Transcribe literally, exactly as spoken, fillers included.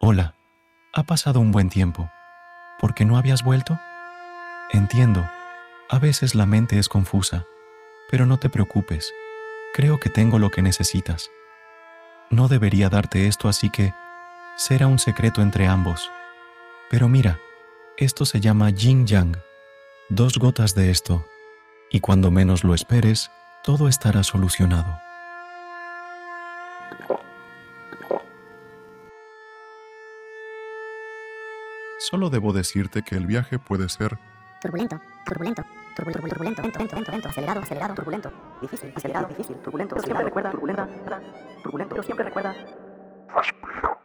Hola, ha pasado un buen tiempo. ¿Por qué no habías vuelto? Entiendo, a veces la mente es confusa, pero no te preocupes, creo que tengo lo que necesitas. No debería darte esto, así que será un secreto entre ambos. Pero mira, esto se llama Yin Yang, dos gotas de esto, y cuando menos lo esperes, todo estará solucionado. Solo debo decirte que el viaje puede ser Turbulento, turbulento, turbulento, turbulento, lento, lento, lento, lento, acelerado, acelerado, turbulento, difícil, acelerado, difícil, turbulento, pero siempre recuerda, turbulenta, turbulento, pero siempre recuerda. Respira